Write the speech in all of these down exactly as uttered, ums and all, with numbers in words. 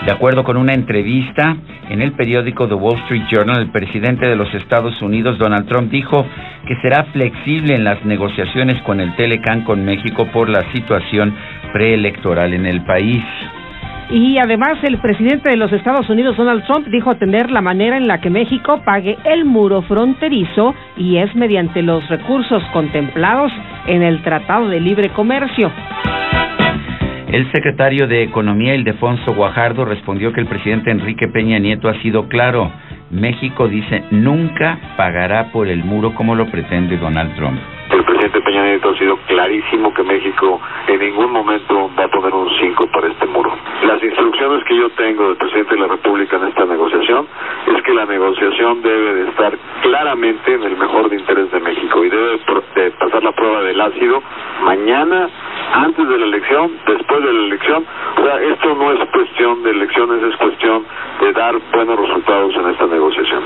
De acuerdo con una entrevista en el periódico The Wall Street Journal, el presidente de los Estados Unidos, Donald Trump, dijo que será flexible en las negociaciones con el Telecán con México por la situación preelectoral en el país. Y además el presidente de los Estados Unidos, Donald Trump, dijo atender la manera en la que México pague el muro fronterizo y es mediante los recursos contemplados en el Tratado de Libre Comercio. El secretario de Economía, Ildefonso Guajardo, respondió que el presidente Enrique Peña Nieto ha sido claro. México, dice, nunca pagará por el muro como lo pretende Donald Trump. El presidente Peña Nieto ha sido clarísimo que México en ningún momento va a poner un cinco para este muro. Las instrucciones que yo tengo del presidente de la República en esta negociación es que la negociación debe de estar claramente en el mejor de interés de México y debe de pasar la prueba del ácido mañana, antes de la elección, después de la elección. O sea, esto no es cuestión de elecciones, es cuestión de dar buenos resultados en esta negociación.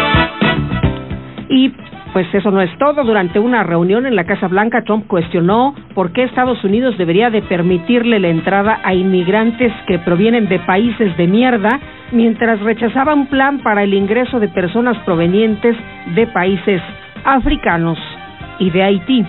Y pues eso no es todo. Durante una reunión en la Casa Blanca, Trump cuestionó por qué Estados Unidos debería de permitirle la entrada a inmigrantes que provienen de países de mierda, mientras rechazaba un plan para el ingreso de personas provenientes de países africanos y de Haití.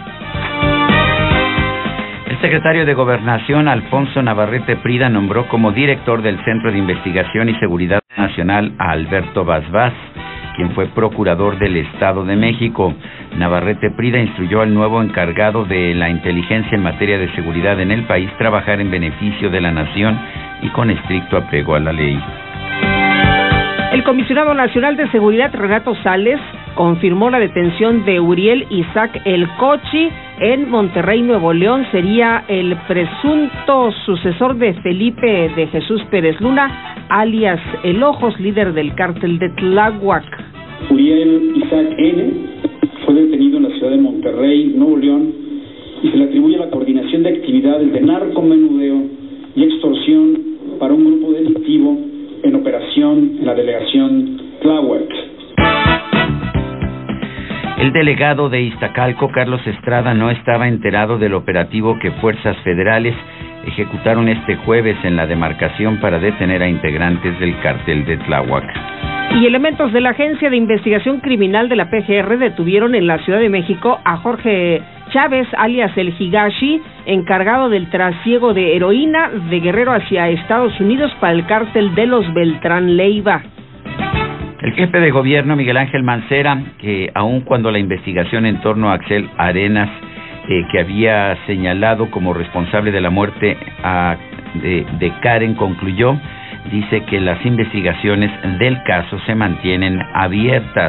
El secretario de Gobernación, Alfonso Navarrete Prida, nombró como director del Centro de Investigación y Seguridad Nacional a Alberto Vaz Vaz, quien fue procurador del Estado de México. Navarrete Prida instruyó al nuevo encargado de la inteligencia en materia de seguridad en el país trabajar en beneficio de la nación y con estricto apego a la ley. El comisionado nacional de seguridad, Renato Sales, confirmó la detención de Uriel Isaac El Cochi en Monterrey, Nuevo León. Sería el presunto sucesor de Felipe de Jesús Pérez Luna, alias El Ojos, líder del cártel de Tláhuac. Uriel Isaac N. fue detenido en la ciudad de Monterrey, Nuevo León, y se le atribuye la coordinación de actividades de narcomenudeo y extorsión para un grupo delictivo en operación en la delegación Tláhuac. El delegado de Iztacalco, Carlos Estrada, no estaba enterado del operativo que fuerzas federales ejecutaron este jueves en la demarcación para detener a integrantes del cártel de Tláhuac. Y elementos de la Agencia de Investigación Criminal de la P G R detuvieron en la Ciudad de México a Jorge Chávez, alias El Higashi, encargado del trasiego de heroína de Guerrero hacia Estados Unidos para el cártel de los Beltrán Leiva. El jefe de gobierno, Miguel Ángel Mancera, que aun cuando la investigación en torno a Axel Arenas, eh, que había señalado como responsable de la muerte a, de, de Karen, concluyó, dice que las investigaciones del caso se mantienen abiertas.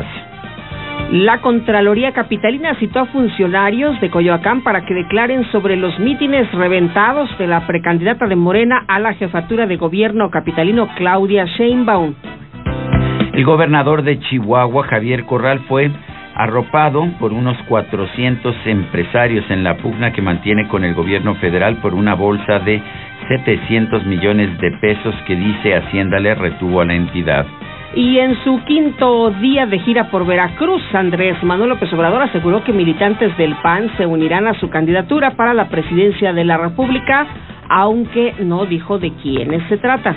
La Contraloría Capitalina citó a funcionarios de Coyoacán para que declaren sobre los mítines reventados de la precandidata de Morena a la jefatura de gobierno capitalino, Claudia Sheinbaum. El gobernador de Chihuahua, Javier Corral, fue arropado por unos cuatrocientos empresarios en la pugna que mantiene con el gobierno federal por una bolsa de setecientos millones de pesos que dice Hacienda le retuvo a la entidad. Y en su quinto día de gira por Veracruz, Andrés Manuel López Obrador aseguró que militantes del P A N se unirán a su candidatura para la presidencia de la República, aunque no dijo de quiénes se trata.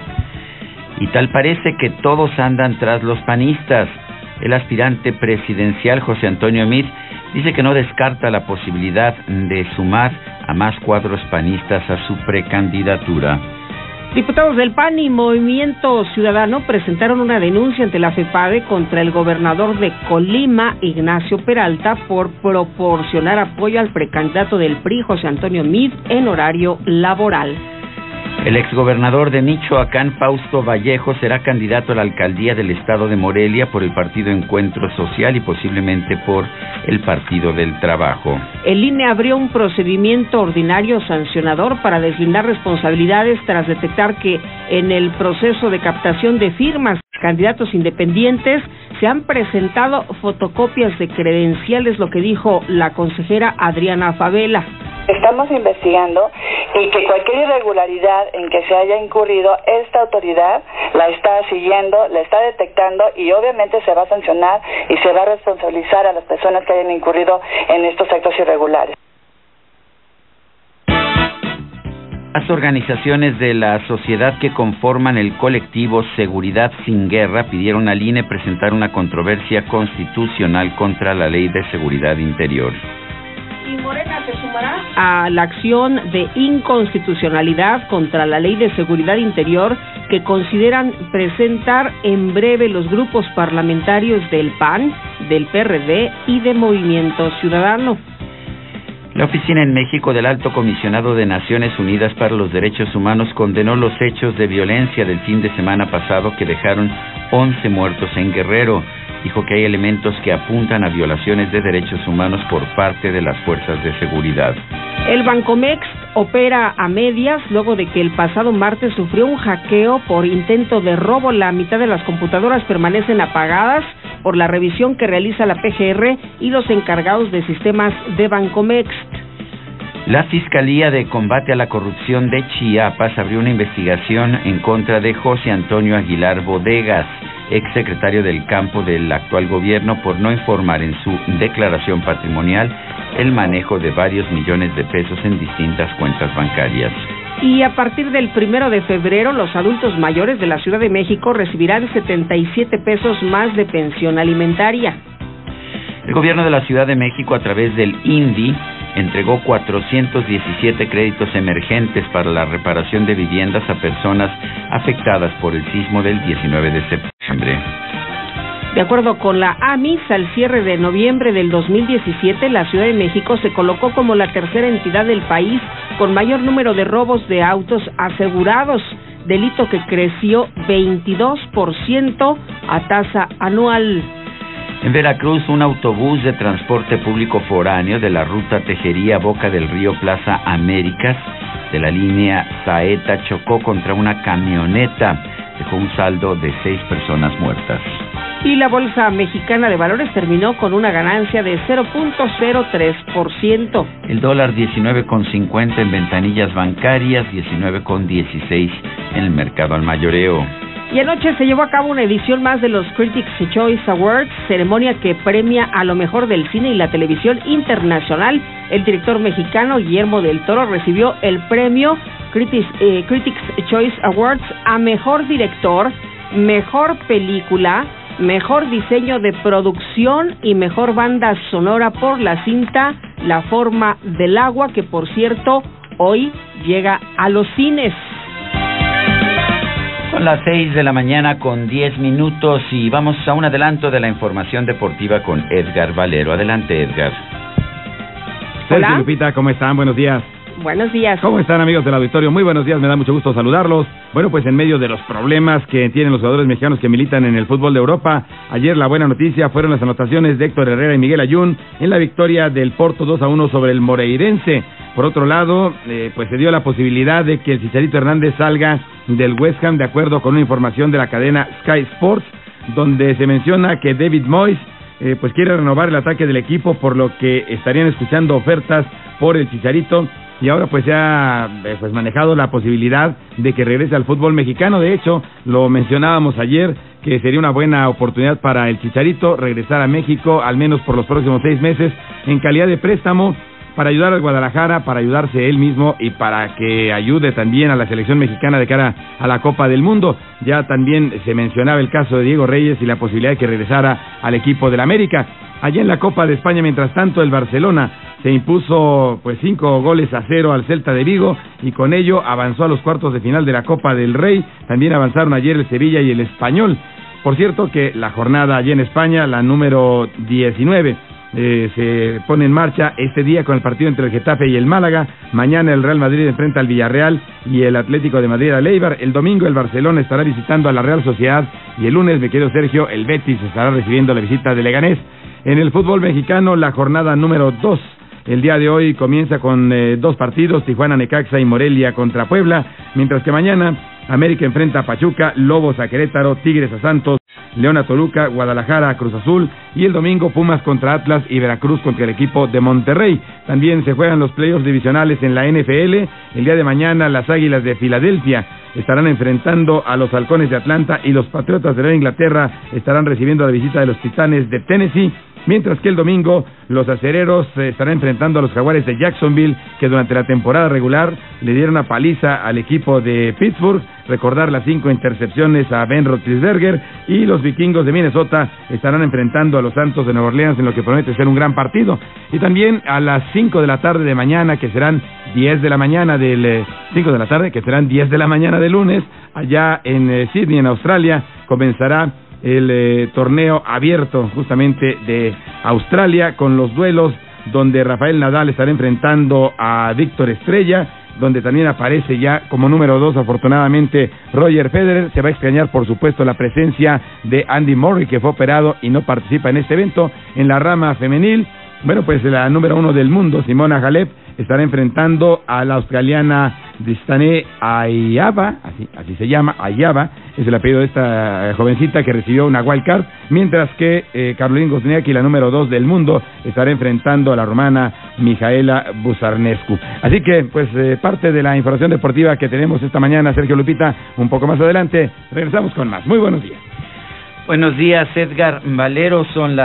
Y tal parece que todos andan tras los panistas. El aspirante presidencial José Antonio Meade dice que no descarta la posibilidad de sumar a más cuadros panistas a su precandidatura. Diputados del P A N y Movimiento Ciudadano presentaron una denuncia ante la FEPADE contra el gobernador de Colima, Ignacio Peralta, por proporcionar apoyo al precandidato del P R I, José Antonio Meade, en horario laboral. El exgobernador de Michoacán, Fausto Vallejo, será candidato a la alcaldía del estado de Morelia por el partido Encuentro Social y posiblemente por el Partido del Trabajo. El I N E abrió un procedimiento ordinario sancionador para deslindar responsabilidades tras detectar que en el proceso de captación de firmas de candidatos independientes se han presentado fotocopias de credenciales, lo que dijo la consejera Adriana Favela. Estamos investigando y que cualquier irregularidad en que se haya incurrido, esta autoridad la está siguiendo, la está detectando y obviamente se va a sancionar y se va a responsabilizar a las personas que hayan incurrido en estos actos irregulares. Las organizaciones de la sociedad que conforman el colectivo Seguridad Sin Guerra pidieron al I N E presentar una controversia constitucional contra la Ley de Seguridad Interior. Y Morena se sumará a la acción de inconstitucionalidad contra la Ley de Seguridad Interior que consideran presentar en breve los grupos parlamentarios del P A N, del P R D y de Movimiento Ciudadano. La oficina en México del Alto Comisionado de Naciones Unidas para los Derechos Humanos condenó los hechos de violencia del fin de semana pasado que dejaron once muertos en Guerrero. Dijo que hay elementos que apuntan a violaciones de derechos humanos por parte de las fuerzas de seguridad. El Bancomext opera a medias luego de que el pasado martes sufrió un hackeo por intento de robo. La mitad de las computadoras permanecen apagadas por la revisión que realiza la P G R y los encargados de sistemas de Bancomext. La Fiscalía de Combate a la Corrupción de Chiapas abrió una investigación en contra de José Antonio Aguilar Bodegas, exsecretario del campo del actual gobierno, por no informar en su declaración patrimonial el manejo de varios millones de pesos en distintas cuentas bancarias. Y a partir del primero de febrero, los adultos mayores de la Ciudad de México recibirán setenta y siete pesos más de pensión alimentaria. El gobierno de la Ciudad de México, a través del I N D I, entregó cuatrocientos diecisiete créditos emergentes para la reparación de viviendas a personas afectadas por el sismo del diecinueve de septiembre. De acuerdo con la A M I S, al cierre de noviembre del dos mil diecisiete, la Ciudad de México se colocó como la tercera entidad del país con mayor número de robos de autos asegurados, delito que creció veintidós por ciento a tasa anual. En Veracruz, un autobús de transporte público foráneo de la ruta Tejería-Boca del Río Plaza Américas de la línea Saeta chocó contra una camioneta, dejó un saldo de seis personas muertas. Y la Bolsa Mexicana de Valores terminó con una ganancia de cero punto cero tres por ciento. El dólar diecinueve con cincuenta en ventanillas bancarias, diecinueve con dieciséis en el mercado al mayoreo. Y anoche se llevó a cabo una edición más de los Critics' Choice Awards, ceremonia que premia a lo mejor del cine y la televisión internacional. El director mexicano Guillermo del Toro recibió el premio Critics, eh, Critics' Choice Awards a mejor director, mejor película, mejor diseño de producción y mejor banda sonora por la cinta La Forma del Agua, que por cierto hoy llega a los cines. Son las seis de la mañana con diez minutos y vamos a un adelanto de la información deportiva con Edgar Valero. Adelante, Edgar. Sergio, Lupita, ¿cómo están? Buenos días. Buenos días. ¿Cómo están, amigos del auditorio? Muy buenos días, me da mucho gusto saludarlos. Bueno, pues en medio de los problemas que tienen los jugadores mexicanos que militan en el fútbol de Europa, ayer la buena noticia fueron las anotaciones de Héctor Herrera y Miguel Ayun en la victoria del Porto dos a uno sobre el Moreirense. Por otro lado, eh, pues se dio la posibilidad de que el Chicharito Hernández salga del West Ham, de acuerdo con una información de la cadena Sky Sports, donde se menciona que David Moyes eh, pues quiere renovar el ataque del equipo, por lo que estarían escuchando ofertas por el Chicharito. Y ahora pues se ha eh, pues manejado la posibilidad de que regrese al fútbol mexicano. De hecho, lo mencionábamos ayer, que sería una buena oportunidad para el Chicharito regresar a México, al menos por los próximos seis meses, en calidad de préstamo, para ayudar al Guadalajara, para ayudarse él mismo y para que ayude también a la selección mexicana de cara a la Copa del Mundo. Ya también se mencionaba el caso de Diego Reyes y la posibilidad de que regresara al equipo del América. Allá en la Copa de España, mientras tanto, el Barcelona se impuso pues cinco goles a cero al Celta de Vigo y con ello avanzó a los cuartos de final de la Copa del Rey. También avanzaron ayer el Sevilla y el Español. Por cierto que la jornada allá en España, la número diecinueve, eh, se pone en marcha este día con el partido entre el Getafe y el Málaga. Mañana el Real Madrid enfrenta al Villarreal y el Atlético de Madrid al Eibar. El domingo el Barcelona estará visitando a la Real Sociedad y el lunes, mi querido Sergio, el Betis estará recibiendo la visita de Leganés. En el fútbol mexicano, la jornada número dos, el día de hoy comienza con eh, dos partidos, Tijuana Necaxa y Morelia contra Puebla, mientras que mañana América enfrenta a Pachuca, Lobos a Querétaro, Tigres a Santos, León a Toluca, Guadalajara a Cruz Azul y el domingo Pumas contra Atlas y Veracruz contra el equipo de Monterrey. También se juegan los playoffs divisionales en la N F L. El día de mañana las Águilas de Filadelfia estarán enfrentando a los Halcones de Atlanta y los Patriotas de Nueva Inglaterra estarán recibiendo la visita de los Titanes de Tennessee, mientras que el domingo los acereros eh, estarán enfrentando a los Jaguares de Jacksonville, que durante la temporada regular le dieron una paliza al equipo de Pittsburgh. Recordar las cinco intercepciones a Ben Roethlisberger, y los vikingos de Minnesota estarán enfrentando a los Santos de Nueva Orleans en lo que promete ser un gran partido. Y también a las cinco de la tarde de mañana, que serán diez de la mañana del eh, cinco de la tarde, que serán diez de la mañana del lunes, allá en eh, Sydney, en Australia, comenzará el eh, torneo abierto justamente de Australia, con los duelos donde Rafael Nadal estará enfrentando a Víctor Estrella, donde también aparece ya como número dos, afortunadamente, Roger Federer. Se va a extrañar, por supuesto, la presencia de Andy Murray, que fue operado y no participa en este evento. En la rama femenil, bueno, pues la número uno del mundo, Simona Halep, estará enfrentando a la australiana Destiny Ayaba, así, así se llama, Ayaba, es el apellido de esta jovencita que recibió una wild card, mientras que eh, Caroline Wozniacki, la número dos del mundo, estará enfrentando a la rumana Mihaela Buzarnescu. Así que, pues, eh, parte de la información deportiva que tenemos esta mañana, Sergio, Lupita, un poco más adelante, regresamos con más. Muy buenos días. Buenos días, Edgar Valero, son las